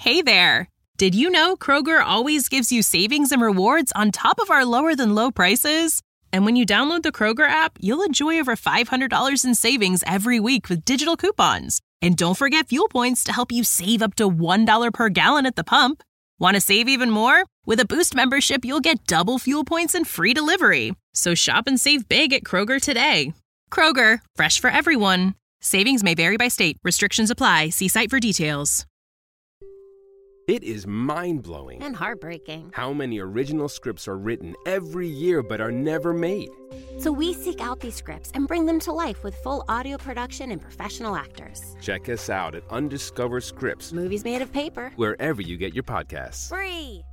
Hey there! Did you know Kroger always gives you savings and rewards on top of our lower-than-low prices? And when you download the Kroger app, you'll enjoy over $500 in savings every week with digital coupons. And don't forget fuel points to help you save up to $1 per gallon at the pump. Want to save even more? With a Boost membership, you'll get double fuel points and free delivery. So shop and save big at Kroger today. Kroger, fresh for everyone. Savings may vary by state. Restrictions apply. See site for details. It is mind-blowing and heartbreaking how many original scripts are written every year but are never made. So we seek out these scripts and bring them to life with full audio production and professional actors. Check us out at Undiscovered Scripts, Movies made of paper. wherever you get your podcasts. Free!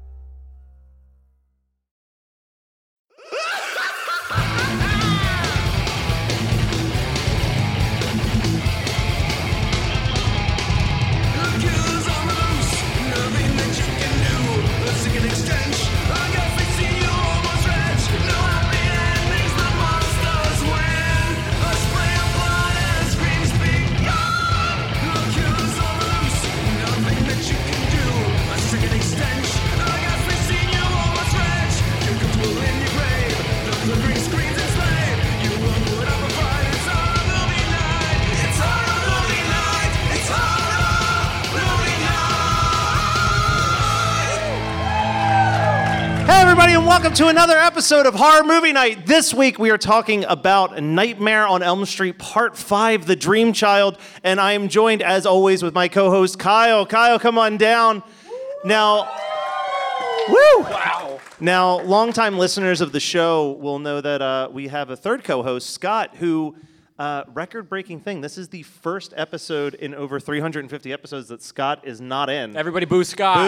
And welcome to another episode of Horror Movie Night. This week we are talking about Nightmare on Elm Street Part 5, The Dream Child, and I am joined, as always, with my co-host, Kyle. Kyle, come on down. Now, woo! Wow. Now, longtime listeners of the show will know that we have a third co-host, Scott, who... record-breaking thing. This is the first episode in over 350 episodes that Scott is not in. Everybody boo Scott.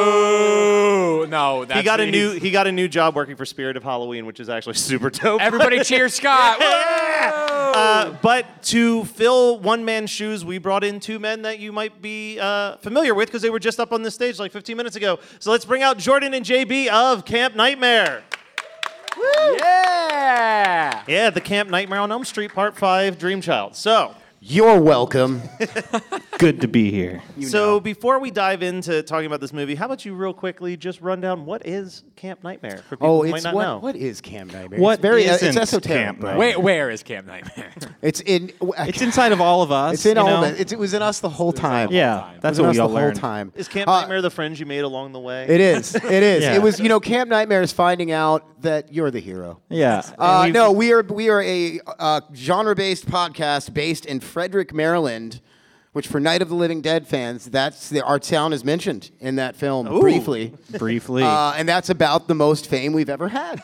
Boo! No, that's He got a new job working for Spirit of Halloween, which is actually super dope. Everybody cheer Scott. But to fill one man's shoes, we brought in two men that you might be familiar with because they were just up on the stage like 15 minutes ago. So let's bring out Jordan and JB of Camp Nightmare. Woo! Yeah! Yeah, the Camp Nightmare on Elm Street Part 5 Dream Child. So, you're welcome. good to be here. Before we dive into talking about this movie, how about you real quickly just run down what is Camp Nightmare for people who might not know? What is Camp Nightmare? It's esoteric. Camp Nightmare? Where is Camp Nightmare? It's inside of all of us. It's in all of it. It was in us the whole time. Yeah, that's what we all learned. The whole time. Is Camp Nightmare the friends you made along the way? It is. It is. Yeah. It was. Camp Nightmare is finding out that you're the hero. Yeah. No, we are a genre-based podcast based in Frederick, Maryland, which for Night of the Living Dead fans, our town is mentioned in that film briefly. And that's about the most fame we've ever had.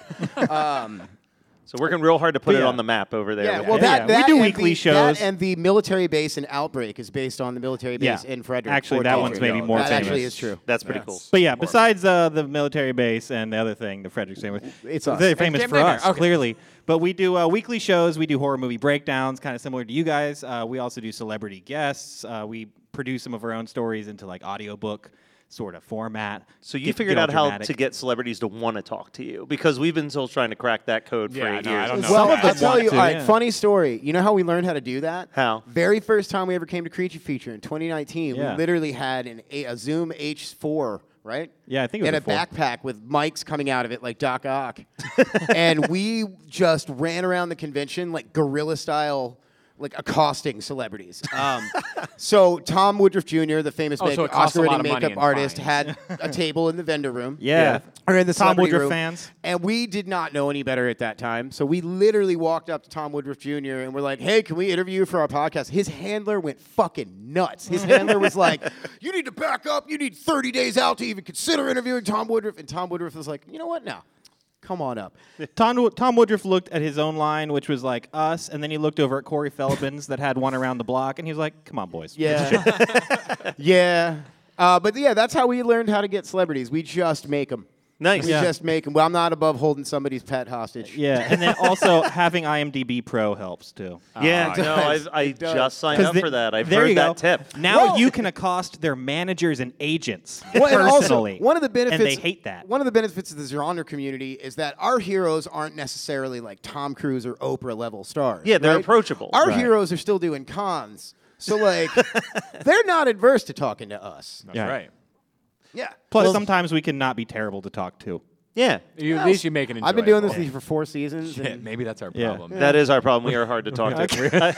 So working real hard to put it on the map over there. Yeah, well, we do weekly shows. And the military base in Outbreak is based on the military base in Frederick. Actually, that one's maybe more famous. That actually is true. That's pretty cool. But yeah, besides the military base and the other thing, the Frederick famous, it's us. They're famous for us, clearly. But we do weekly shows. We do horror movie breakdowns, kind of similar to you guys. We also do celebrity guests. We produce some of our own stories into like audiobook sort of format. So you figured out how to get celebrities to want to talk to you, because we've been still trying to crack that code for 8 years. I don't know. Well, I'll tell you, funny story. You know how we learned how to do that? How? Very first time we ever came to Creature Feature in 2019, we literally had a Zoom H4, right? Yeah, I think it was a backpack with mics coming out of it like Doc Ock. And we just ran around the convention like guerrilla style, like accosting celebrities. So Tom Woodruff Jr., the famous Oscar-winning makeup artist, had a table in the vendor room. Or in the Tom Woodruff room. fans. And we did not know any better at that time. So we literally walked up to Tom Woodruff Jr. and we're like, hey, can we interview you for our podcast? His handler went fucking nuts. His handler was like, you need to back up. You need 30 days out to even consider interviewing Tom Woodruff. And Tom Woodruff was like, you know what? No. Come on up. Tom Woodruff looked at his own line, which was like us, and then he looked over at Corey Feldman's that had one around the block, and he was like, come on, boys. Yeah. But that's how we learned how to get celebrities. We just make them. Nice. We just make them. Well, I'm not above holding somebody's pet hostage. Yeah, and then also having IMDb Pro helps too. Yeah, I just signed up for that. I've heard that tip. Now you can accost their managers and agents personally. And also, one of the benefits, and they hate that. One of the benefits of the genre community is that our heroes aren't necessarily like Tom Cruise or Oprah level stars. Yeah, they're right? approachable. Our heroes are still doing cons. So, like, they're not adverse to talking to us. That's Yeah. right. Yeah. Plus, sometimes we can not be terrible to talk to. Yeah. At least you make it enjoyable. I've been doing this for 4 seasons. Shit, and maybe that's our Yeah. problem. That is our problem. We are hard to talk to.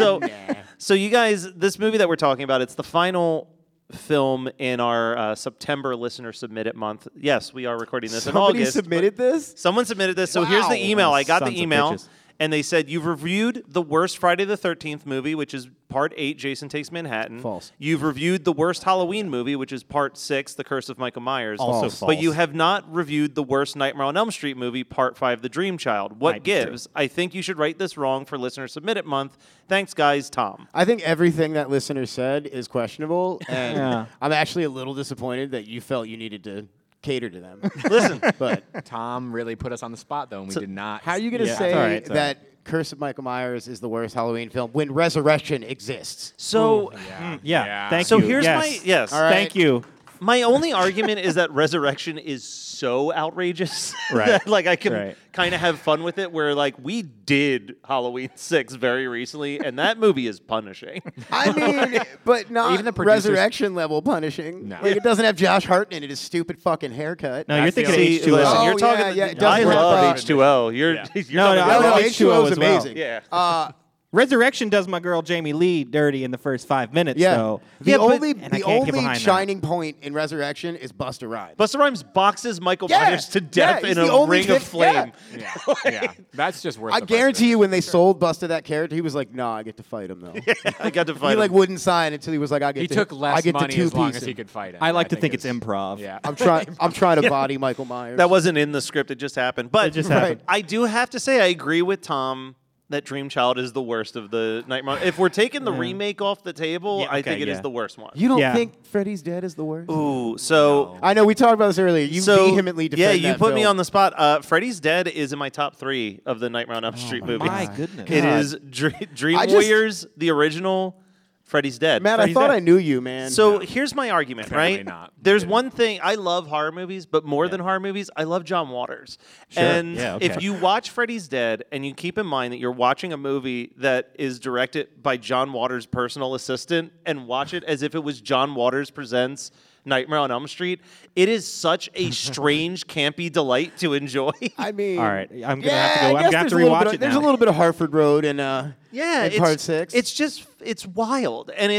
So you guys, this movie that we're talking about, it's the final film in our September listener submitted month. Yes, we are recording this in Somebody August. submitted this? Someone submitted this. So here's Wow. the email. I got Sons the of email. bitches. And they said, you've reviewed the worst Friday the 13th movie, which is Part 8, Jason Takes Manhattan. False. You've reviewed the worst Halloween movie, which is Part 6, The Curse of Michael Myers. Also False. false. But you have not reviewed the worst Nightmare on Elm Street movie, Part 5, The Dream Child. What Might be true. gives? I think you should write this wrong for Listener Submitted Month. Thanks, guys. Tom. I think everything that listener said is questionable, and Yeah. I'm actually a little disappointed that you felt you needed to cater to them. Listen, But Tom really put us on the spot, though, and we did not. how are you going to Yeah, say it's all right, it's all that Curse of Michael Myers is the worst Halloween film when Resurrection exists? so Yeah. Thank so you. here's yes. my yes. All right. Thank you. My only argument is that Resurrection is so outrageous Right. that like I can Right. kind of have fun with it. Where like we did Halloween 6 very recently, and that movie is punishing. I mean, but not Even the producers- Resurrection level punishing. No. Like, it doesn't have Josh Hart in it, his stupid fucking haircut. No, you're That's the thinking only- of H2O. Listen, Oh, you're talking. yeah, it I does work love out. H2O. You're, Yeah. you're No, talking no, No, about- no, love H2O is as well. amazing. Yeah. Resurrection does my girl Jamie Lee dirty in the first 5 minutes, Yeah. though. The Yeah, but- only, and I the can't get only behind that. shining point in Resurrection is Busta Rhymes. Busta Rhymes boxes Michael Yeah. Myers to death Yeah, in he's the a only ring of kid- yeah. flame. Yeah, that's just worth I the guarantee you, frustration. when they sold Busta that character, he was like, "No, I get to fight him though." I got to He fight like him. wouldn't sign until he was like, "I get." He to, took I less get money to as long two-piece as him. he could fight him. I like to think it's is- improv. Yeah. I'm trying to body Michael Myers. That wasn't in the script. It just happened. But It just Right. happened. I do have to say I agree with Tom that Dream Child is the worst of the Nightmare. If we're taking the remake off the table, Yeah, I okay, think it is yeah. the worst one. You don't Yeah. think Freddy's Dead is the worst? Ooh, so I know we talked about this earlier. You vehemently defend yeah, you that put me film. on the spot. Freddy's Dead is in my top 3 of the Nightmare on Elm Street movies. my goodness. It God. is Dream I just- Warriors, the original, Freddy's Dead. Matt, I Freddy's thought Dead. I knew you, man. So here's my argument, Apparently right? not. There's Didn't. one thing I love horror movies, but more than horror movies, I love John Waters. Sure. And Yeah, okay. if you watch Freddy's Dead and you keep in mind that you're watching a movie that is directed by John Waters' personal assistant and watch it as if it was John Waters presents Nightmare on Elm Street, it is such a strange, campy delight to enjoy. I mean, All right, I'm gonna yeah, have to go. I I'm guess gonna have there's to a little rewatch bit of- it There's now. a little bit of Hartford Road in Yeah, in part 6. It's just it's wild, and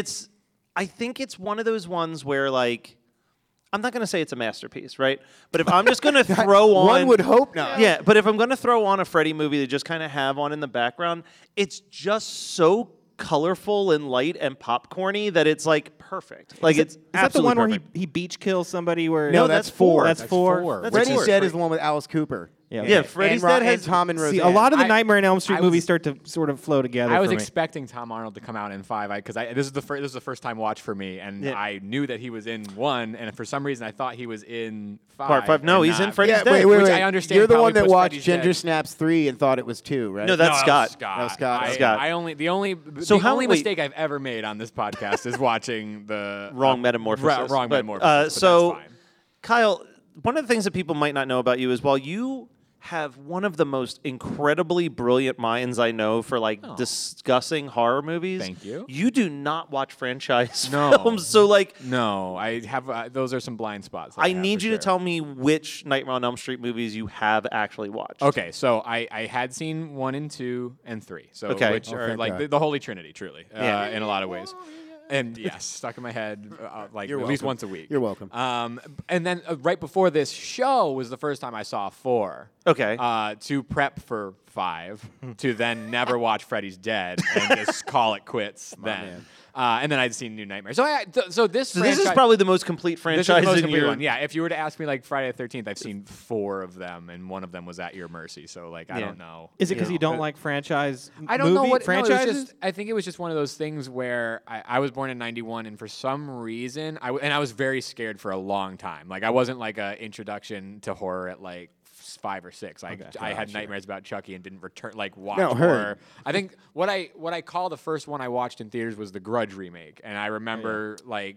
I think it's one of those ones where like I'm not going to say it's a masterpiece, right? But if I'm just going to throw on, One would hope not. Yeah, but if I'm going to throw on a Freddy movie to just kind of have on in the background, it's just so colorful and light and popcorny that it's like perfect. Like it's Is that the absolutely one where perfect. he beach kills somebody? Where No, that's that's 4. That's four. four. That's Freddy's four. Dead is the one with Alice Cooper. Yeah, Yeah, okay. Freddy's and Dead and has Tom and Roseanne. See, a lot of the I- Nightmare on Elm Street I was- movies start to sort of flow together. I was for me. expecting Tom Arnold to come out in 5 because this is the first time watch for me, and Yeah. I knew that he was in 1, and for some reason I thought he was in 5. Part 5. No, and he's in not- Freddy's Yeah, Dead. wait, Which wait. I understand You're the probably one that puts watched Freddy's Ginger Dead. Snaps 3 and thought it was 2, right? No, that's No, Scott. Scott. That was Scott. I, Scott. I only the only So the how- only wait. mistake I've ever made on this podcast is watching the Wrong metamorphosis. Wrong But, metamorphosis. But so, that's fine. Kyle, one of the things that people might not know about you is while you have one of the most incredibly brilliant minds I know for like discussing horror movies. Thank you. You do not watch franchise No. films, so like No, I have. Those are some blind spots. that I have need for you to sure. tell me which Nightmare on Elm Street movies you have actually watched. Okay, so I had seen 1 and 2 and 3, so Okay. which are thank like God. the Holy Trinity, truly, Yeah. in a lot of ways. And yes, stuck in my head like You're at least welcome. once a week. You're welcome. And then right before this show was the first time I saw 4. Okay. To prep for 5, to then never watch Freddy's Dead and just call it quits then. man. And then I'd seen New Nightmare. So so this So this is franchise- probably the most complete this is franchise the most in complete your one. Yeah, if you were to ask me like Friday the 13th, I've seen 4 of them, and one of them was At Your Mercy. So like I Yeah. don't know. Is it because you don't But- like franchise? I don't know movie what no, it was franchises. just, I think it was just one of those things where I was born in '91, and for some reason, I was very scared for a long time. Like I wasn't like a introduction to horror at like 5 or 6. I had nightmares about Chucky and didn't watch No, heard. horror. I think what I call the first one I watched in theaters was the Grudge remake, and I remember like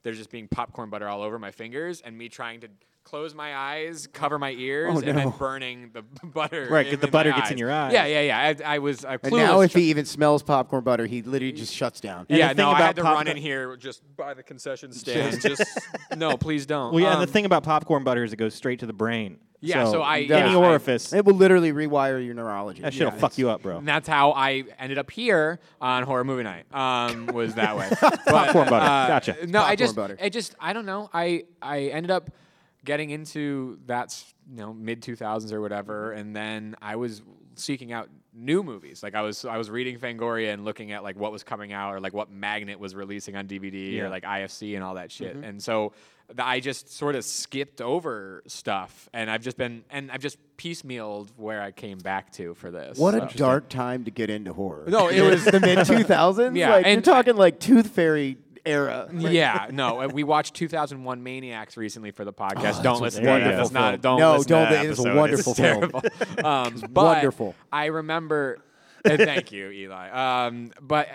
there's just being popcorn butter all over my fingers, and me trying to close my eyes, cover my ears, and then burning the butter. Right, because the butter gets in your eyes. Yeah. I was clueless. And now if he even smells popcorn butter, he literally just shuts down. And yeah, the thing no, I about had to run in here just by the concession stand. just no, please don't. Well, yeah, and the thing about popcorn butter is it goes straight to the brain. Yeah, so any orifice. It will literally rewire your neurology. That shit'll fuck you up, bro. And that's how I ended up here on Horror Movie Night. Was that way. Popcorn butter. Gotcha. No, Popcorn butter. I don't know. I ended up getting into that, mid 2000s or whatever, and then I was seeking out new movies. Like I was reading Fangoria and looking at like what was coming out or like what Magnet was releasing on DVD or like IFC and all that shit. And so I just sort of skipped over stuff, and I've just piecemealed where I came back to for this. What a dark time to get into horror. No, it was the mid 2000s. Yeah, like, and you're talking like Tooth Fairy era. Yeah, no, we watched 2001 Maniacs recently for the podcast. Don't listen to wonderful it. It's not. film. Don't No, listen don't. to that It is a episode. wonderful It's film. terrible. But wonderful. I remember. Thank you, Eli. But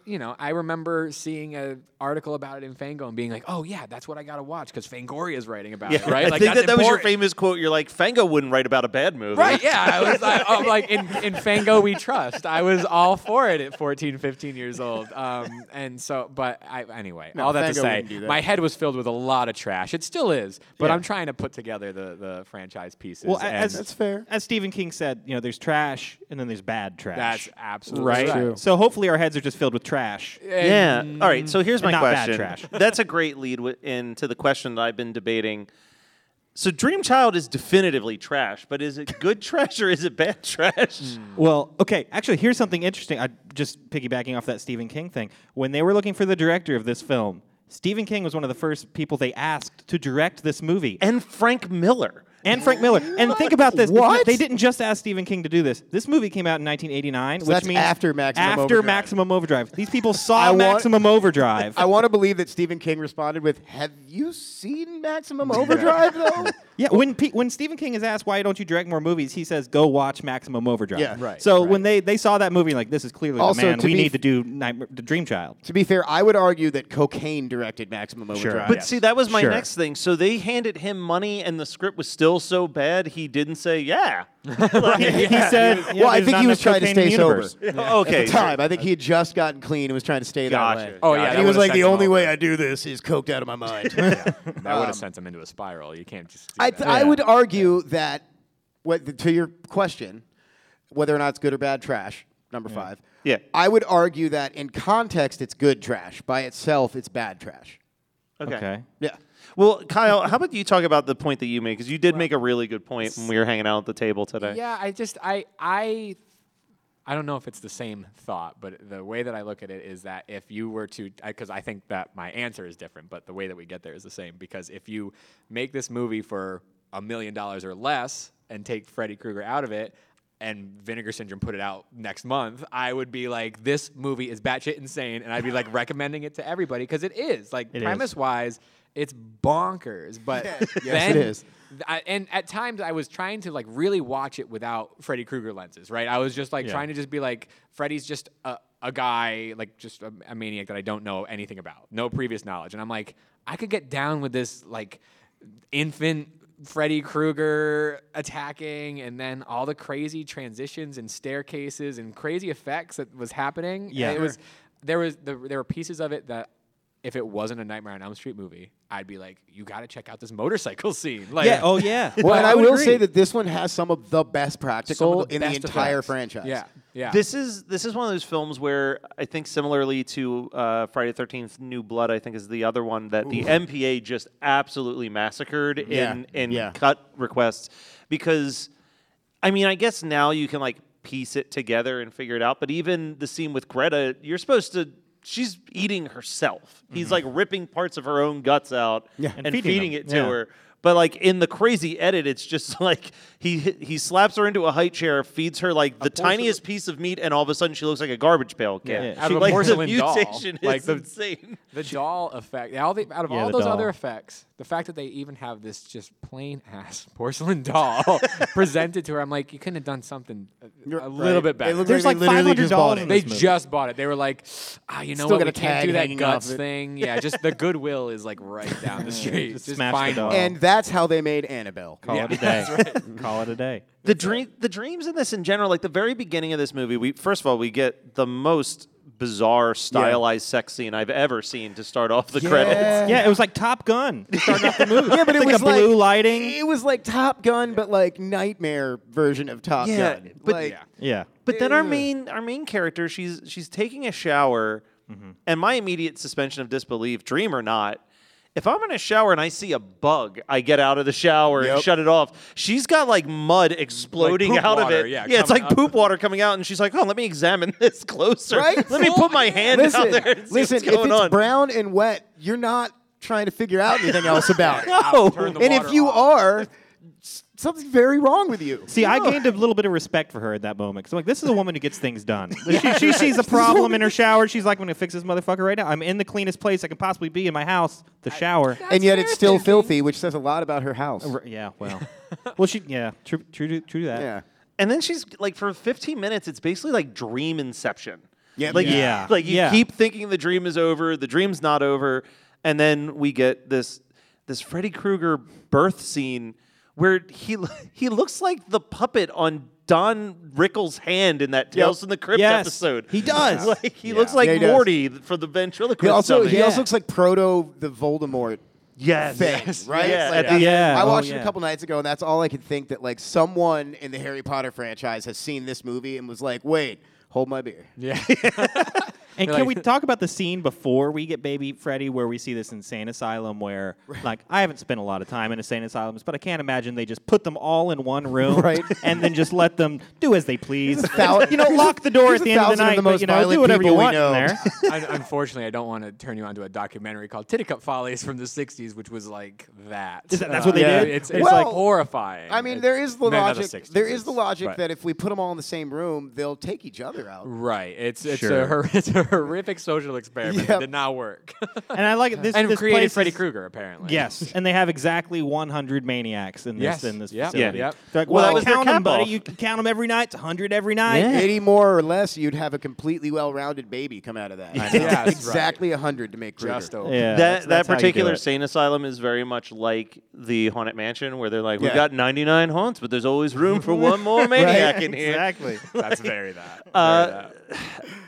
I remember seeing an article about it in Fango and being like, "Oh yeah, that's what I gotta watch," because Fangoria is writing about it, right? I Like think that's that was your important. famous quote. You're like, Fango wouldn't write about a bad movie. Right, yeah. I'm like, in Fango we trust. I was all for it at 14, 15 years old. And so, but anyway, all that Fango to say, wouldn't do that. my head was filled with a lot of trash. It still is, but Yeah. I'm trying to put together the franchise pieces. Well, and That's fair. As Stephen King said, there's trash and then there's bad trash. that's absolutely right. right. So hopefully our heads are just filled with trash. Yeah. All right. So here's my not bad question. trash. That's a great lead into the question that I've been debating. So Dream Child is definitively trash, but is it good trash or is it bad trash? Well, okay. Actually, here's something interesting. I just piggybacking off that Stephen King thing. When they were looking for the director of this film, Stephen King was one of the first people they asked to direct this movie. And Frank Miller. And Frank Miller. And think about this. What? They didn't just ask Stephen King to do this. This movie came out in 1989, which that's means after Maximum Overdrive. Maximum Overdrive. These people saw I want- Maximum Overdrive. I want to believe that Stephen King responded with, "Have you seen Maximum Overdrive, though?" Yeah, when Stephen King is asked why don't you direct more movies, he says go watch Maximum Overdrive. Yeah, right, So right. when they saw that movie, like this is clearly Also, the man. to We be need to do the Dream Child. To be fair, I would argue that Cocaine directed Maximum Overdrive. But see, that was my Sure. next thing. So they handed him money and the script was still so bad, he didn't say, yeah. He said, well, I think he was trying to stay sober. Okay. At the time, I think he had just gotten clean and was trying to stay Gotcha. that way. Oh, yeah, And that he was would've like, sent the him only over. way I do this is coked out of my mind. That would have sent him into a spiral. You can't just. Do that. I would argue that, to your question, whether or not it's good or bad trash, number 5. Yeah. I would argue that in context, it's good trash. By itself, it's bad trash. Okay. Yeah. Well, Kyle, how about you talk about the point that you made? Because you did make a really good point when we were hanging out at the table today. Yeah, I don't know if it's the same thought, but the way that I look at it is that if you were to, because I think that my answer is different, but the way that we get there is the same. Because if you make this movie for $1 million or less and take Freddy Krueger out of it, and Vinegar Syndrome put it out next month, I would be like, this movie is batshit insane, and I'd be like recommending it to everybody because it is. Like premise-wise, it's bonkers. But then, it is. And at times I was trying to like really watch it without Freddy Krueger lenses, right? I was just like trying to just be like, Freddy's just a guy, like just a maniac that I don't know anything about, no previous knowledge, and I'm like, I could get down with this like infant Freddy Krueger attacking, and then all the crazy transitions and staircases and crazy effects that was happening. Yeah. And there were pieces of it that if it wasn't a Nightmare on Elm Street movie, I'd be like, you got to check out this motorcycle scene. Like, Yeah. Oh yeah. Well, and I would will agree. say that this one has some of the best practical in the best entire effects. franchise. Yeah, yeah. This is one of those films where I think similarly to Friday the 13th New Blood, I think is the other one that the MPA just absolutely massacred in cut requests. Because, I mean, I guess now you can like piece it together and figure it out. But even the scene with Greta, you're supposed to... She's eating herself. He's like ripping parts of her own guts out and feeding feeding them. it to Yeah. her. But like in the crazy edit, it's just like he slaps her into a high chair, feeds her like the tiniest piece of meat, and all of a sudden she looks like a garbage pail kid. Out of a Like, porcelain the doll. mutation Like is insane. The doll effect. Out of all the those doll. other effects, the fact that they even have this just plain ass porcelain doll presented to her, I'm like, you couldn't have done something a little bit better. looks There's like like they literally $500 just bought in it. They this movie. just bought it. They were like, you know Still what? got We a can't tag do that hanging off guts it. thing. Yeah, just the Goodwill is like right down the street. Just Just smash the find doll. one. And that's how they made Annabelle. Call it a day. Call it a day. The dreams in this in general, like the very beginning of this movie, we get the most bizarre stylized sex scene I've ever seen to start off the credits. Yeah, it was like Top Gun starting off the movie. Yeah, but it It's was like a blue like lighting. It was like Top Gun, but like nightmare version of Top Yeah, Gun. but- like, Yeah. But then our main character, she's taking a shower, and my immediate suspension of disbelief, dream or not, if I'm in a shower and I see a bug, I get out of the shower and Yep. shut it off. She's got like mud exploding poop out water, of it. yeah, it's like coming up. poop water coming out, and she's like, "Oh, let me examine this closer. Right? Let me put my hand out there and see listen, what's going if it's on." brown and wet, you're not trying to figure out anything else about it. No. Turn the And if water you off. are, something's very wrong with you. See, I gained a little bit of respect for her at that moment. Because I'm like, this is a woman who gets things done. She sees a problem in her shower. She's like, I'm going to fix this motherfucker right now. I'm in the cleanest place I can possibly be in my house, the shower. And yet it's still filthy, which says a lot about her house. Yeah, well. True to that. Yeah. And then she's like, for 15 minutes, it's basically like dream inception. Yeah, Like, Yeah. like you Yeah. keep thinking the dream is over, the dream's not over, and then we get this Freddy Krueger birth scene where he looks like the puppet on Don Rickles' hand in that Tales from the Crypt Yes, episode. he does. Like, he looks like Yeah, he does. Morty for the ventriloquist. He also dummy. looks like Proto the Voldemort yes, thing, yes, right? Yeah, Like, at the- Yeah, I oh, watched it yeah. a couple nights ago, and that's all I could think that like someone in the Harry Potter franchise has seen this movie and was like, "Wait, hold my beer." Yeah. And can we talk about the scene before we get baby Freddy where we see this insane asylum where, like, I haven't spent a lot of time in insane asylums, but I can't imagine they just put them all in one room Right. and then just let them do as they please. thou- Lock the door There's at the end of the 1,000 of night, the but, most do violent whatever you people we want know. in there. Unfortunately, I don't want to turn you on to a documentary called Titty Cup Follies from the 60s, which was like that. That's what they Yeah. did? It's Well, like horrifying. I mean, there is the No, not the logic. 60s, There is the logic but- that if we put them all in the same room, they'll take each other out. Right. It's Sure. it's a horrific social experiment Yep. that did not work. And I like it. This and this created place Freddy is- Krueger, apparently. Yes, and they have exactly 100 maniacs in this Yes. Yep. facility. Yep. They're like, Well, that well, was their count them, cap-off. buddy. You can count them every night. It's 100 every night. Yeah. 80 more or less, you'd have a completely well-rounded baby come out of that. Yeah, that's exactly 100 to make Krueger. Just over. Yeah, That how you do particular it. sane asylum is very much like the Haunted Mansion, where they're like, we've Yeah. got 99 haunts, but there's always room for one more maniac in here. Exactly. That's very that. Very that.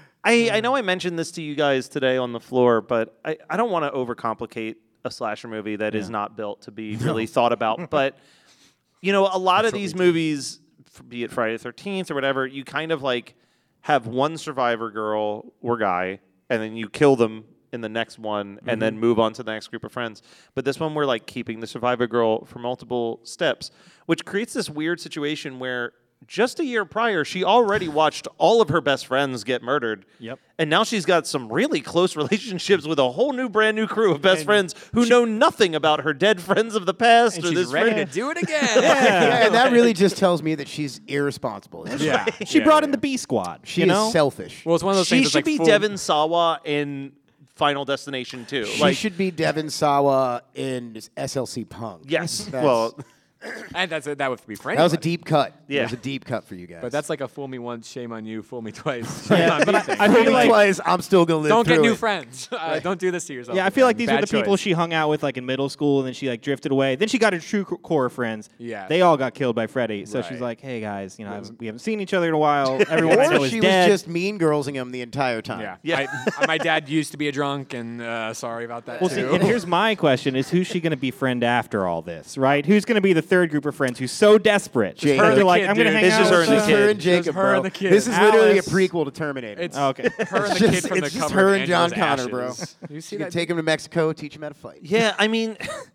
I know I mentioned this to you guys today on the floor, but I don't want to overcomplicate a slasher movie that is not built to be really thought about. But, a lot of these movies, be it Friday the 13th or whatever, you kind of like have one survivor girl or guy, and then you kill them in the next one and then move on to the next group of friends. But this one, we're like keeping the survivor girl for multiple steps, which creates this weird situation where just a year prior, she already watched all of her best friends get murdered. Yep. And now she's got some really close relationships with a whole brand new crew of best friends who know nothing about her dead friends of the past And or she's this ready friend. to do it again. Yeah, and that really just tells me that she's irresponsible. Yeah. She Yeah, brought yeah. in the B squad. She you know? is selfish. Well, it's one of those She things that's should like be full- Devon Sawa in Final Destination 2. She should be Devon Sawa in SLC Punk. Yes. That's- Well, And that would be for That was a anybody. deep cut. Yeah. That was a deep cut for you guys. But that's like a fool me once, shame on you, fool me twice. Yeah, shame on but me I thing. feel Fool me like- twice, I'm still gonna live Don't get through new it. friends. Don't do this to yourself. Yeah, I feel like these Bad were the people choice. she hung out with like in middle school, and then she like drifted away. Then she got her true core of friends. Yes. They all got killed by Freddy. So she's Right. like, "Hey guys, we haven't seen each other in a while. Everyone I know Or is she dead." was just mean girlsing him the entire time. Yeah. Yeah. My dad used to be a drunk, and sorry about that Well, see, too. and here's my question: is who's she going to befriend after all this? Right? Who's going to be the third group of friends who's so desperate? Jake. that Her and they're the like, kid, I'm going to dude. hang It's out just her with and the It's kid. her and Jacob, her bro. and the kid. This is literally a Alice. prequel to Terminator. It's Okay. her and the It's kid from the just cover her of and John Angela's Connor, bro. Ashes. You see You can that? take him to Mexico, teach him how to fight. yeah, I mean,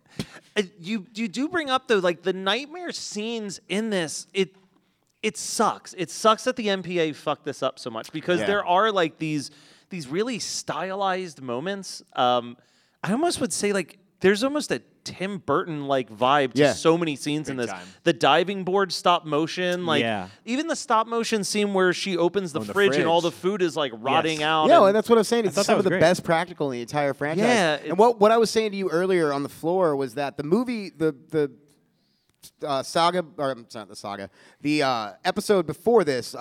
you do bring up, though, like the nightmare scenes in this, it sucks. It sucks that the MPA fucked this up so much because Yeah. there are like these really stylized moments. I almost would say like there's almost a Tim Burton like vibe to so many scenes in this. time. The diving board stop motion, like even the stop motion scene where she opens the fridge and all the food is like rotting out. Yeah, and that's what I was saying. It's some of the great. best practical in the entire franchise. Yeah, and what I was saying to you earlier on the floor was that the movie, the saga, or it's not the saga, the episode before this,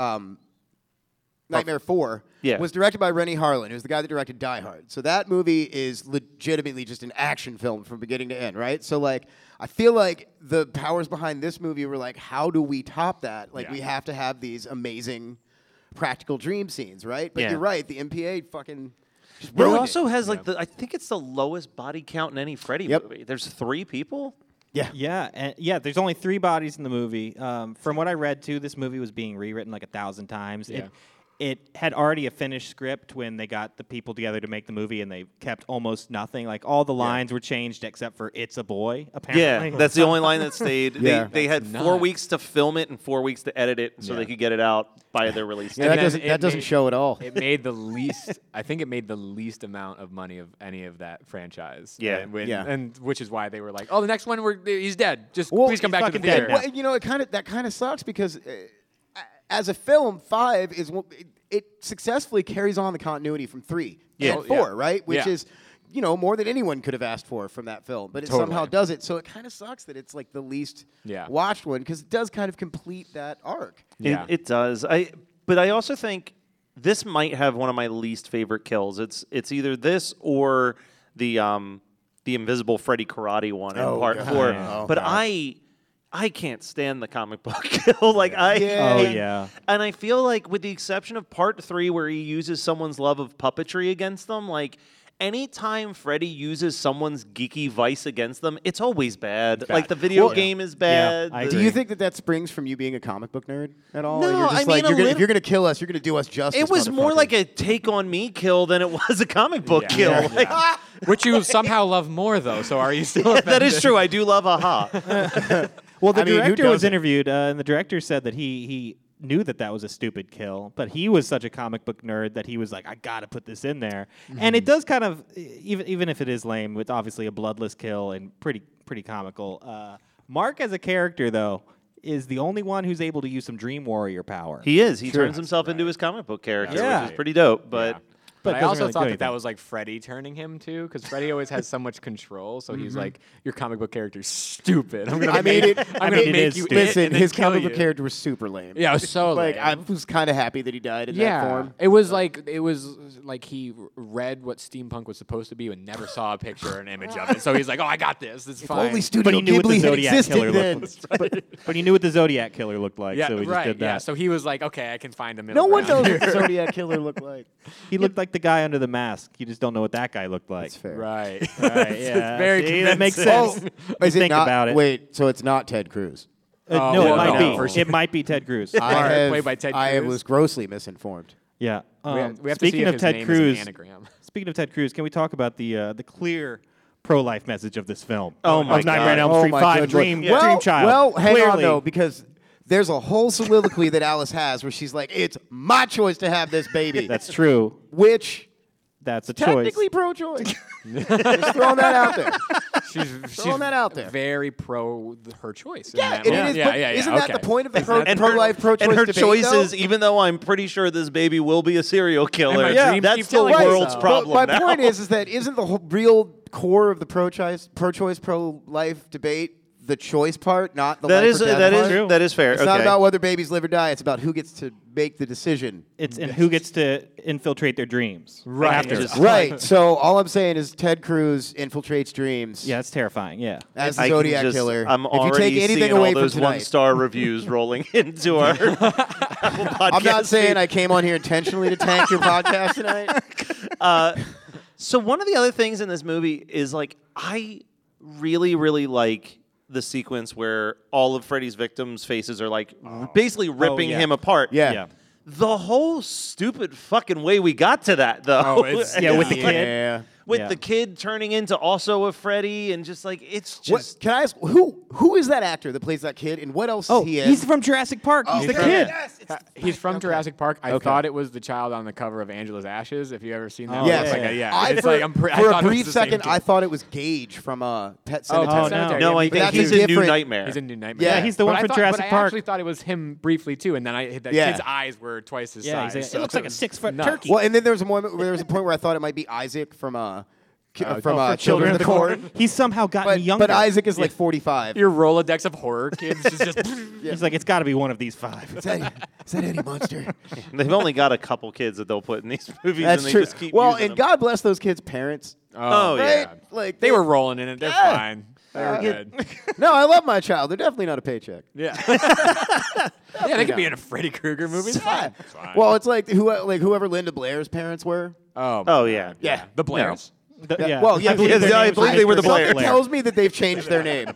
Nightmare 4, was directed by Rennie Harlan, who's the guy that directed Die Hard. So that movie is legitimately just an action film from beginning to end, right? So, like, I feel like the powers behind this movie were like, how do we top that? Like, we have to have these amazing practical dream scenes, right? But you're right, the MPA fucking... But it also has like I think it's the lowest body count in any Freddy movie. There's 3 people. Yeah. There's only 3 bodies in the movie. From what I read too, this movie was being rewritten like 1,000 times. Yeah. It had already a finished script when they got the people together to make the movie, and they kept almost nothing. Like all the lines were changed except for "It's a boy." Apparently, Yeah, that's the only line that stayed. Yeah. They had 4 weeks to film it and 4 weeks to edit it, so they could get it out by their release date. Yeah, And that doesn't show at all. It made the least. I think it made the least amount of money of any of that franchise. Yeah. And which is why they were like, "Oh, the next one, he's dead. Just Well, please come back to the fucking dead theater." now. Well, you know, that kind of sucks because as a film, 5 is it successfully carries on the continuity from 3 and 4, right? Which is, you know, more than anyone could have asked for from that film, but it somehow does it. So it kind of sucks that it's like the least watched one because it does kind of complete that arc. Yeah. It does. But I also think this might have one of my least favorite kills. It's either this or the Invisible Freddy Karate one in part 4. Oh, but God. I can't stand the comic book kill. Like and I feel like with the exception of part 3 where he uses someone's love of puppetry against them, like anytime Freddy uses someone's geeky vice against them, it's always bad. Like the video game is bad. I Do agree. you think that springs from you being a comic book nerd at all? No, Or you're just I like, mean, if you're going to kill us, you're going to do us justice. It was more motherfucker. like a take on me kill than it was a comic book kill. Like, Which you somehow love more, though. So are you still? that is true. I do love Aha. Well, the I mean, who director was doesn't? interviewed, and the director said that he knew that was a stupid kill, but he was such a comic book nerd that he was like, I got to put this in there. And it does kind of, even if it is lame, it's obviously a bloodless kill and pretty comical. Mark as a character, though, is the only one who's able to use some Dream Warrior power. He is. He turns himself into his comic book character, Yeah. which is pretty dope. But But I doesn't also really do thought that anything. was like Freddy turning him too, because Freddy always has so much control. So he's like, "Your comic book character's stupid. I'm gonna I mean, make, it- I'm I gonna mean, it make is you stupid. it Listen, and then his kill comic book you." character was super lame. Yeah, it was so like lame. I was kind of happy that he died in that form. It was like he read what steampunk was supposed to be and never saw a picture or an image of it. So he's like, "Oh, I got this. It's fine." Only Studio But he knew what the Ghibli had Zodiac Killer existed then. looked like. But he knew what the Zodiac Killer looked like, yeah, so he just right. did that. Yeah, so he was like, "Okay, I can find a middle No one ground knows what here." the Zodiac Killer looked like. He looked like the guy under the mask. You just don't know what that guy looked like. That's fair. Right. Right, yeah. very See, that makes convincing. sense. Is it Think not, about it. Wait, so it's not Ted Cruz. No, well, it might no, be. for sure. It might be Ted Cruz. Played by Ted I Cruz. was grossly misinformed. Yeah. We have to see speaking if of his Ted name Cruz, is an anagram. speaking of Ted Cruz, can we talk about the clear pro-life message of this film? Oh my of Nightmare on God. Elm Street my 5, good Dream, Lord. Dream Child. Well, hang on Clearly. though, because there's a whole soliloquy that Alice has where she's like, "It's my choice to have this baby," That's true. which That's a choice. technically pro-choice. Just throwing that out there. She's Throwing that out there. Very pro her choice. in Yeah, that it moment. is. Yeah, but yeah, yeah. isn't okay. that the point of the and pro-life, pro-choice and her debate, choices, though? even though I'm pretty sure this baby will be a serial killer, my dreams that's keep the telling me world's so. problem. But my now. point is that isn't the whole real core of the pro-choice, pro-life debate the choice part, not the that life is or death that part? is that is fair. It's okay. not about whether babies live or die. It's about who gets to make the decision. It's and who gets to infiltrate their dreams. Right. After. Just- Right. So all I'm saying is Ted Cruz infiltrates dreams. Yeah, it's terrifying. Yeah. As the I can Zodiac just- Killer. I'm if you already take anything seeing away all from those tonight, 1-star reviews rolling into our Apple podcast. I'm not saying feed. I came on here intentionally to tank your podcast tonight. So one of the other things in this movie is like I really, really like the sequence where all of Freddy's victims' faces are like basically ripping yeah. him apart. Yeah. The whole stupid fucking way we got to that, though. Oh, it's- Yeah, with the Yeah. kid. Yeah. with the kid turning into also a Freddy, and just like it's just. Can I ask who is that actor that plays that kid, and what else is he in? He's from Jurassic Park. He's the kid. Yes, He's from Jurassic Park. I thought it was the child on the cover of Angela's Ashes. If you ever seen that, Yes. For a brief second, I thought it was Gage from Pet Sematary. No, I think he's in New Nightmare. He's in New Nightmare. Yeah, he's the one from Jurassic But I Park. actually thought it was him briefly too, and then the kid's eyes were twice his size. He's like, so it looks like a 6-foot nuts. turkey. Well, and then there was a point where I thought it might be Isaac from Children of the Corn. He's somehow gotten younger. But Isaac is like 45. Your Rolodex of horror kids is just. He's like, it's got to be one of these 5. Is that Eddie Munster? They've only got a couple kids that they'll put in these movies, That's and they true. just keep Well, using and them. God bless those kids' parents. Oh, right? yeah. Like They were rolling in it. They're fine. They were good. No, I love my child. They're definitely not a paycheck. Yeah. Yeah, they could be in a Freddy Krueger movie. It's fine. It's fine. Well, it's like whoever Linda Blair's parents were. Oh, yeah. Yeah. The Blairs. Well, yeah, I believe I believe they were the Something Blairs. tells me that they've changed their name.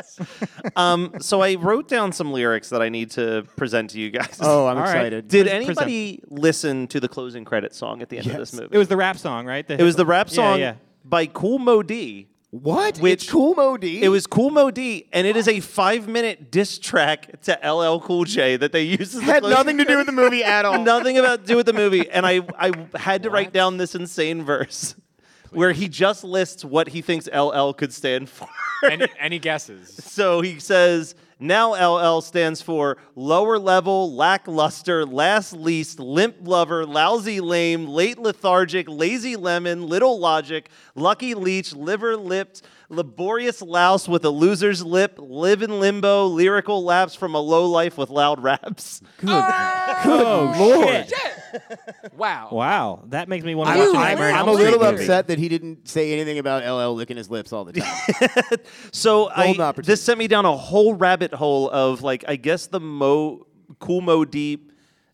So I wrote down some lyrics that I need to present to you guys. Oh, I'm All right. excited. Did Present. anybody listen to the closing credits song at the end of this movie? It was the rap song, right? It was the rap song Yeah. by Kool Mo D. What? Which- It's Kool Mo D? It was Kool Mo D, and it is a 5-minute diss track to LL Cool J that they used as the had closing nothing to do with the movie at all. Nothing about to do with the movie, and I had to write down this insane verse where he just lists what he thinks LL could stand for. Any guesses? So he says, now LL stands for lower level, lackluster, last least, limp lover, lousy lame, late lethargic, lazy lemon, little logic, lucky leech, liver lipped, laborious louse with a loser's lip, live in limbo, lyrical lapse from a low life with loud raps. Oh, Lord. Wow. Wow. That makes me want to watch Nightmare on I'm a Elm Street little movie. upset that he didn't say anything about LL licking his lips all the time. So opportunity. this sent me down a whole rabbit hole of like I guess the Kool Mo Deep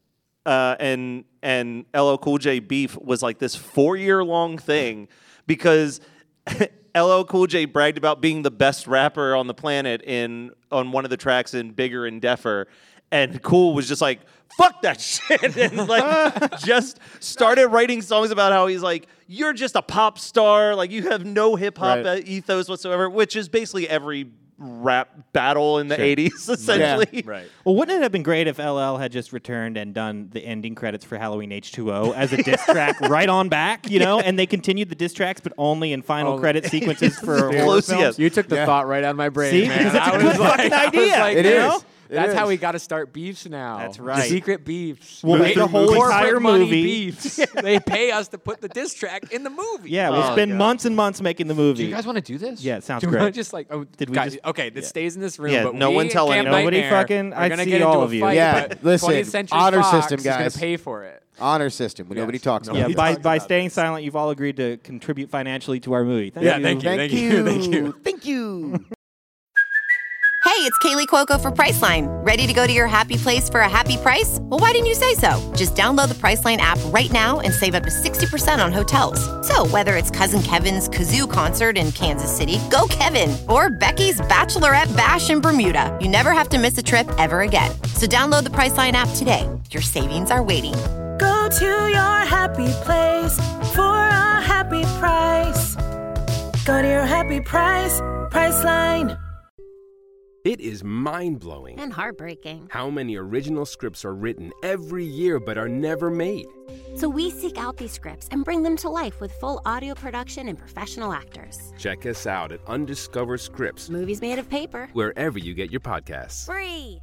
and LL Cool J beef was like this 4-year-long thing because LL Cool J bragged about being the best rapper on the planet on one of the tracks in Bigger and Deffer, and Cool was just like, fuck that shit, and like just started writing songs about how he's like, you're just a pop star, like you have no hip hop ethos whatsoever, which is basically every rap battle in the 80s, essentially. Right. Well, wouldn't it have been great if LL had just returned and done the ending credits for Halloween H2O as a diss track right on back, and they continued the diss tracks, but only in final credit sequences for horror Close, films? yes. You took the thought right out of my brain, See? man. Because it's a I good was like, fucking I was idea, like, It you is. know? It That's is. how we got to start beefs now. That's right. Secret beefs. We'll make the whole Corporate entire money movie. beefs. They pay us to put the diss track in the movie. Yeah, we'll spend months and months making the movie. Do you guys want to do this? Yeah, it sounds do we great. wanna just like, Did we guys, just- okay, this stays in this room. Yeah, but no we one at tell Camp anyone. Nobody Nightmare fucking- are I gonna see get into all a of you. fight, Yeah, but listen, 20th Century honor Fox system, is gonna guys. pay for it. Honor system, but nobody talks about Yeah, it. by staying silent, you've all agreed to contribute financially to our movie. Thank Yeah, you. thank you. Thank you. Thank you. Hey, it's Kaylee Cuoco for Priceline. Ready to go to your happy place for a happy price? Well, why didn't you say so? Just download the Priceline app right now and save up to 60% on hotels. So whether it's Cousin Kevin's Kazoo Concert in Kansas City, go Kevin, or Becky's Bachelorette Bash in Bermuda, you never have to miss a trip ever again. So download the Priceline app today. Your savings are waiting. Go to your happy place for a happy price. Go to your happy price, Priceline. It is mind-blowing And heartbreaking. how many original scripts are written every year but are never made. So we seek out these scripts and bring them to life with full audio production and professional actors. Check us out at Undiscovered Scripts, Movies made of paper. wherever you get your podcasts. Free.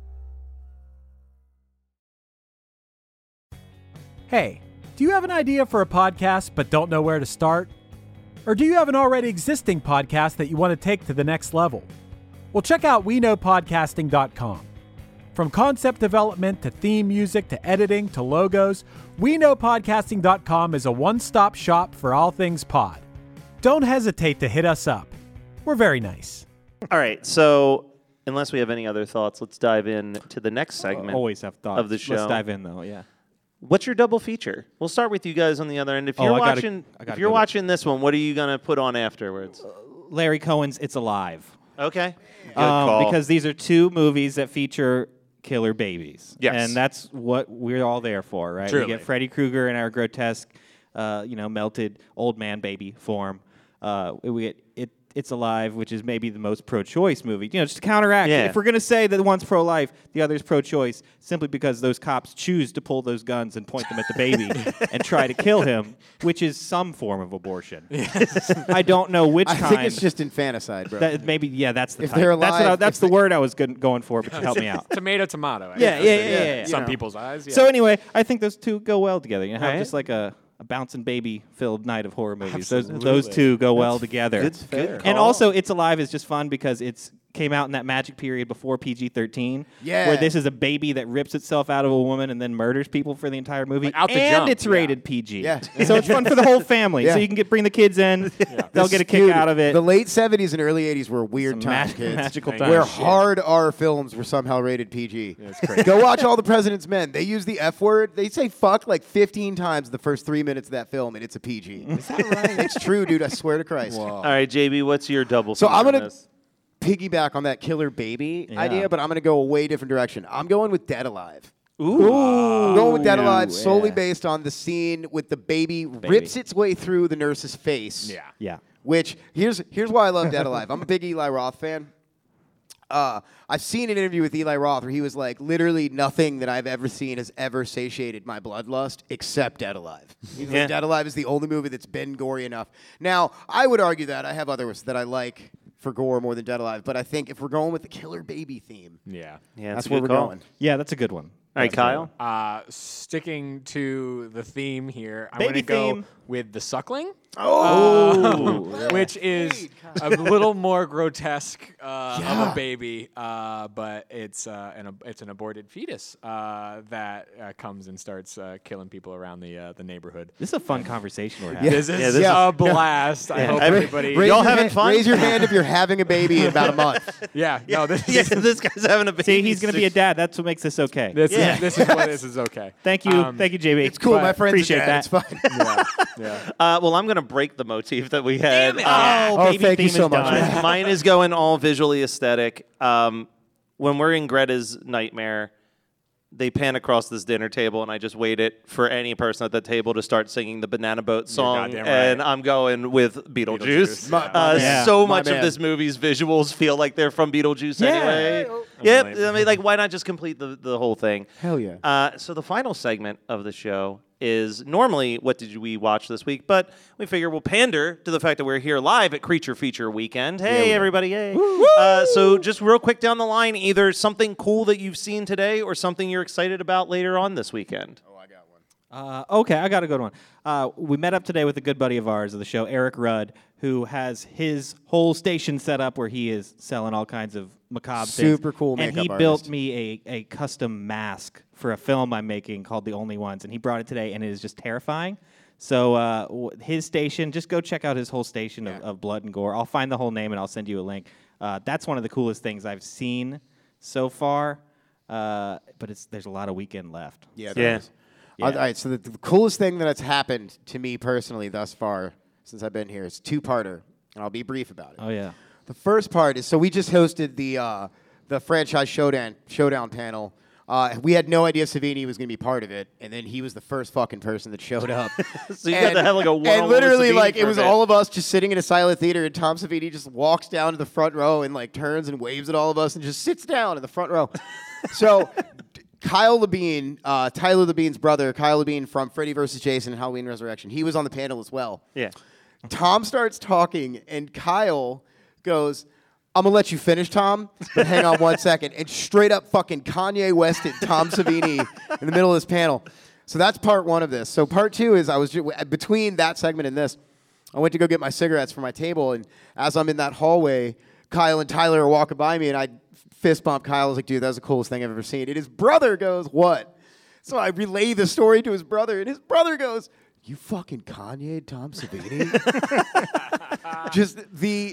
Hey, do you have an idea for a podcast but don't know where to start? Or do you have an already existing podcast that you want to take to the next level? Well, check out WeKnowPodcasting.com. From concept development to theme music to editing to logos, WeKnowPodcasting.com is a one-stop shop for all things pod. Don't hesitate to hit us up. We're very nice. All right, so unless we have any other thoughts, let's dive in to the next segment. Always have thoughts. of the show. Let's dive in, though, yeah. What's your double feature? We'll start with you guys on the other end. If Oh, you're I gotta- watching, I gotta if you're go. watching this one, what are you gonna put on afterwards? Larry Cohen's It's Alive. Okay, good call. Because these are two movies that feature killer babies. Yes. And that's what we're all there for, right? Truly. We get Freddy Krueger in our grotesque melted old man baby form. We get It's Alive, which is maybe the most pro-choice movie. Just to counteract. Yeah. If we're going to say that one's pro-life, the other's pro-choice, simply because those cops choose to pull those guns and point them at the baby and try to kill him, which is some form of abortion. Yes. I don't know which kind. I think it's just infanticide, bro. That's the if type. they're alive, That's the word I was going for, but you help me out. Tomato. Yeah. Some people's eyes. Yeah. So anyway, I think those two go well together. Have Right. just like a bouncing baby-filled night of horror movies. Those two go well together. That's fair. And also, It's Alive is just fun because it's came out in that magic period before PG-13, Yeah. where this is a baby that rips itself out of a woman and then murders people for the entire movie. Like out the and jump, it's rated PG. Yeah. So it's fun for the whole family. Yeah. So you can bring the kids in. They'll get a kick out of it. The late 70s and early 80s were weird Some times, kids. magical Where times. hard R films were somehow rated PG. Go watch All the President's Men. They use the F word. They say fuck like 15 times the first 3 minutes of that film, and it's a PG. Is that right? It's true, dude. I swear to Christ. All right, JB, what's your double? So I'm feature on going to this? piggyback on that killer baby Yeah. idea, but I'm going to go a way different direction. I'm going with Dead Alive. I'm going with Dead Alive solely based on the scene with the baby rips its way through the nurse's face. Yeah. Which, here's why I love Dead Alive. I'm a big Eli Roth fan. I've seen an interview with Eli Roth where he was like, literally nothing that I've ever seen has ever satiated my bloodlust except Dead Alive. He's like, Dead Alive is the only movie that's been gory enough. Now, I would argue that. I have others that I like for gore more than Dead Alive, but I think if we're going with the killer baby theme, that's where we're going. Yeah, that's a good one. All right, Kyle. Sticking to the theme here, I'm Baby going to theme. go with The Suckling. Oh, Which is a little more grotesque of a baby, but it's an aborted fetus that comes and starts killing people around the neighborhood. This is a fun conversation we're having. This is a blast. I hope everybody. Y'all having fun? Raise your hand if you're having a baby in about a month. This guy's having a baby. See, he's going to be a dad. That's what makes this okay. This is okay. Thank you, JB. It's cool. My friend's appreciate a dad. that. It's fine. Well, I'm going to break the motif that we had. Baby thank you theme so is much. done. Mine is going all visually aesthetic. When we're in Greta's nightmare, they pan across this dinner table, and I just waited for any person at the table to start singing the Banana Boat song, goddamn and right. I'm going with Beetlejuice. Yeah. So My much of man. this movie's visuals feel like they're from Beetlejuice anyway. Yep. I mean, like, why not just complete the whole thing? Hell yeah. So the final segment of the show is normally what did we watch this week, but we figure we'll pander to the fact that we're here live at Creature Feature Weekend. Hey, everybody, hey. So just real quick down the line, either something cool that you've seen today or something you're excited about later on this weekend. Okay, I got a good one. We met up today with a good buddy of ours of the show, Eric Rudd, who has his whole station set up where he is selling all kinds of macabre things. Super cool And makeup he artist. built me a custom mask for a film I'm making called The Only Ones, and he brought it today, and it is just terrifying. So his station, just go check out his whole station of blood and gore. I'll find the whole name, and I'll send you a link. That's one of the coolest things I've seen so far, but there's a lot of weekend left. Yeah. Yeah. All right, so the coolest thing that's happened to me personally thus far since I've been here is two-parter, and I'll be brief about it. Oh, yeah. The first part is, so we just hosted the franchise showdown panel. We had no idea Savini was going to be part of it, and then he was the first fucking person that showed up. So you got to have like a one-on-one And literally, with Savini like, for it a was bit. all of us just sitting in a silent theater, and Tom Savini just walks down to the front row and, like, turns and waves at all of us and just sits down in the front row. So Kyle Labine, Tyler Labine's brother, Kyle Labine from Freddy vs. Jason and Halloween Resurrection, he was on the panel as well. Yeah. Tom starts talking, and Kyle goes, I'm going to let you finish, Tom, but hang on one second. And straight up fucking Kanye Wested Tom Savini in the middle of this panel. So that's part one of this. So part two is between that segment and this, I went to go get my cigarettes from my table, and as I'm in that hallway, Kyle and Tyler are walking by me, and I fist bump Kyle. I was like, dude, that was the coolest thing I've ever seen. And his brother goes, what? So I relay the story to his brother, and his brother goes, you fucking Kanye Tom Savini? Just the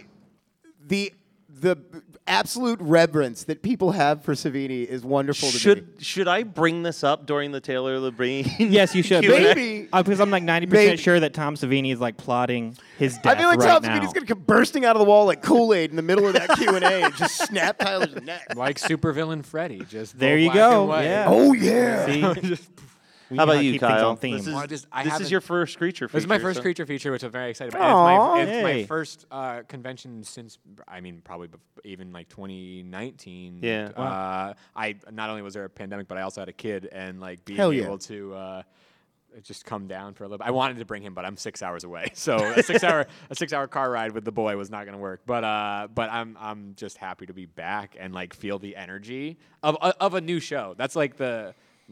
absolute reverence that people have for Savini is wonderful to me. Should I bring this up during the Taylor Labine? Yes, you should. Maybe. Because I'm like 90% sure that Tom Savini is like plotting his death I feel like right Tom now. Savini's going to come bursting out of the wall like Kool-Aid in the middle of that Q&A and just snap Tyler's neck. Like supervillain Freddy, just There go you black go. and white. Yeah. Oh, yeah. See? We How know about to you, keep things Kyle? on theme. This is, Well, I this is haven't- your first creature feature. This is my first so- creature feature, which I'm very excited about. Aw. It's my Yay. first convention since, probably even like 2019. Yeah. I not only was there a pandemic, but I also had a kid, and like being Hell yeah. able to just come down for a little bit. I wanted to bring him, but I'm 6 hours away, so a 6 hour car ride with the boy was not going to work. But I'm just happy to be back and like feel the energy of a new show. That's like the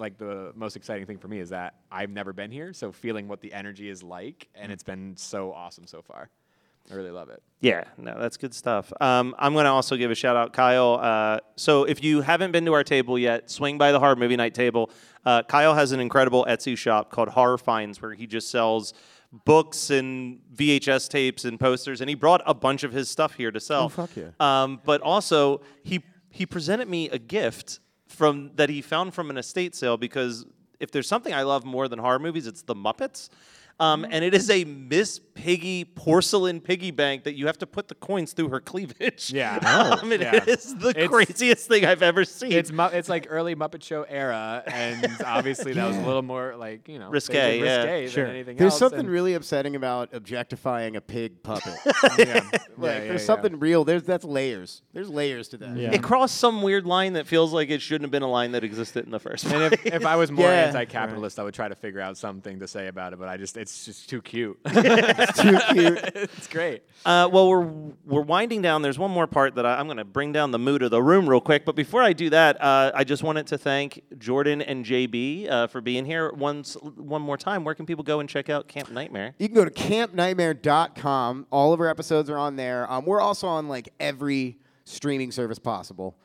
most exciting thing for me is that I've never been here, so feeling what the energy is like, and it's been so awesome so far. I really love it. Yeah, no, that's good stuff. I'm going to also give a shout out, Kyle. So if you haven't been to our table yet, swing by the Horror Movie Night table. Kyle has an incredible Etsy shop called Horror Finds where he just sells books and VHS tapes and posters, and he brought a bunch of his stuff here to sell. Oh, fuck yeah. But also, he presented me a gift that he found from an estate sale, because if there's something I love more than horror movies, it's the Muppets. And it is a Miss Piggy porcelain piggy bank that you have to put the coins through her cleavage. Yeah. It is the craziest thing I've ever seen. It's like early Muppet Show era, and obviously that was a little more like, Risque, risque Sure. than anything There's else. something and- really upsetting about objectifying a pig puppet. yeah. There's something real. That's layers. There's layers to that. Yeah. It crossed some weird line that feels like it shouldn't have been a line that existed in the first place. And if I was more Yeah. anti-capitalist, I would try to figure out something to say about it, but it's just too cute. It's too cute. It's great. Well, we're winding down. There's one more part that I'm going to bring down the mood of the room real quick. But before I do that, I just wanted to thank Jordan and JB for being here one more time. Where can people go and check out Camp Nightmare? You can go to campnightmare.com. All of our episodes are on there. We're also on like every streaming service possible.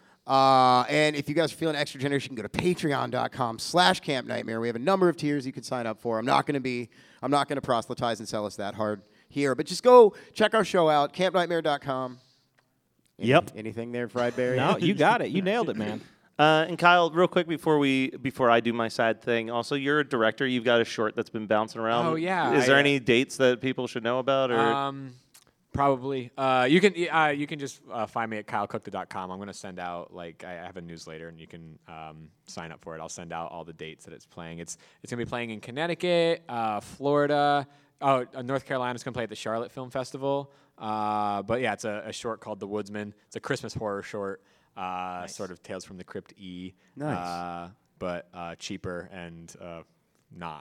And if you guys are feeling extra generous, you can go to patreon.com/campnightmare. We have a number of tiers you can sign up for. I'm not going to proselytize and sell us that hard here, but just go check our show out, campnightmare.com. Yep. Anything there, Fried Berry? No, you got it. You nailed it, man. And Kyle, real quick before I do my sad thing, also you're a director. You've got a short that's been bouncing around. Oh, yeah. Is there any dates that people should know about? Or Probably. You can just find me at kylecookta.com. I'm going to send out, I have a newsletter, and you can sign up for it. I'll send out all the dates that it's playing. It's going to be playing in Connecticut, Florida. North Carolina's going to play at the Charlotte Film Festival. But yeah, it's a short called The Woodsman. It's a Christmas horror short, sort of Tales from the Crypt-y. Nice. But cheaper and not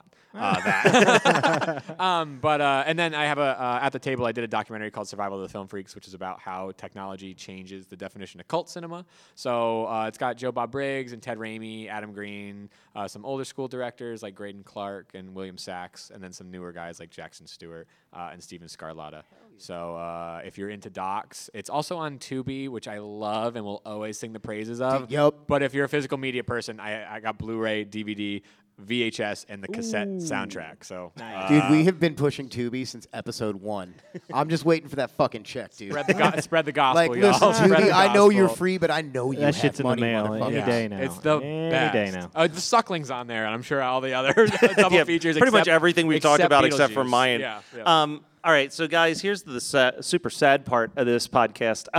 that. And then I have at the table I did a documentary called Survival of the Film Freaks, which is about how technology changes the definition of cult cinema. So it's got Joe Bob Briggs and Ted Raimi, Adam Green, some older school directors like Graydon Clark and William Sachs, and then some newer guys like Jackson Stewart and Steven Scarlatta. So if you're into docs, it's also on Tubi, which I love and will always sing the praises of. Yep. But if you're a physical media person, I got Blu-ray, DVD, VHS, and the cassette soundtrack. So, Dude, we have been pushing Tubi since episode 1. I'm just waiting for that fucking check, dude. spread the gospel, Like, y'all. listen, Spread Tubi, the I know you're gospel. free, but I know you That have shit's in the money, mail motherfucker. any day now. It's the Any best. day now. The Suckling's on there, and I'm sure all the other double features. Pretty much except- everything we've talked about except for Beetlejuice. Mayan. Yeah. All right, so guys, here's the super sad part of this podcast.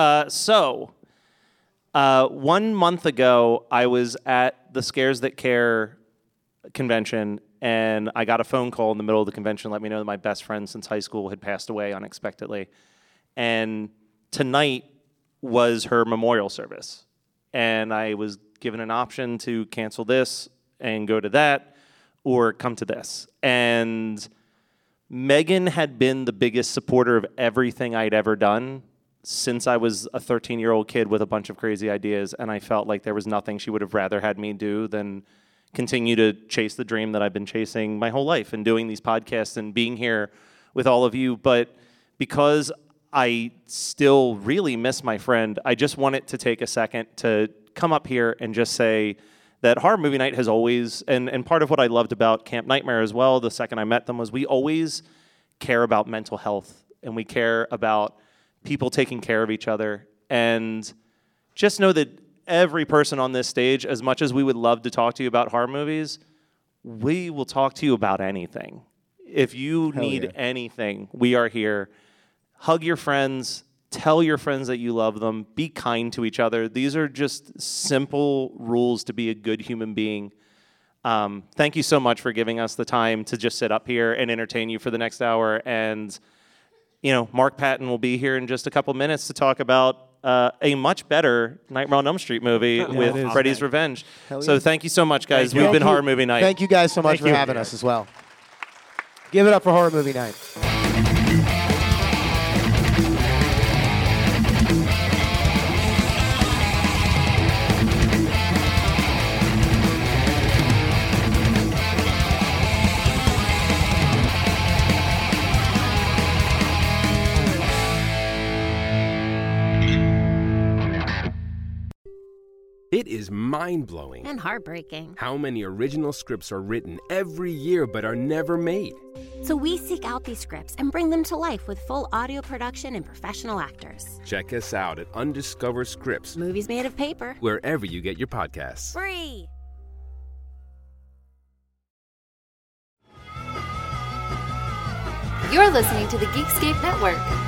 1 month ago, I was at the Scares That Care convention, and I got a phone call in the middle of the convention, let me know that my best friend since high school had passed away unexpectedly. And tonight was her memorial service. And I was given an option to cancel this and go to that, or come to this. And Megan had been the biggest supporter of everything I'd ever done since I was a 13-year-old kid with a bunch of crazy ideas, and I felt like there was nothing she would have rather had me do than continue to chase the dream that I've been chasing my whole life and doing these podcasts and being here with all of you. But because I still really miss my friend, I just wanted to take a second to come up here and just say that Horror Movie Night has always, and part of what I loved about Camp Nightmare as well, the second I met them, was we always care about mental health, and we care about people taking care of each other. And just know that every person on this stage, as much as we would love to talk to you about horror movies, we will talk to you about anything. If you need anything, we are here. Hug your friends. Tell your friends that you love them. Be kind to each other. These are just simple rules to be a good human being. Thank you so much for giving us the time to just sit up here and entertain you for the next hour. And, Mark Patton will be here in just a couple minutes to talk about a much better Nightmare on Elm Street movie with Freddy's Revenge. So thank you so much, guys. We've been Horror Movie Night. Thank you guys so much for having us as well. Give it up for Horror Movie Night. It is mind-blowing. And heartbreaking. How many original scripts are written every year but are never made? So we seek out these scripts and bring them to life with full audio production and professional actors. Check us out at Undiscovered Scripts. Movies made of paper. Wherever you get your podcasts. Free! You're listening to the Geekscape Network.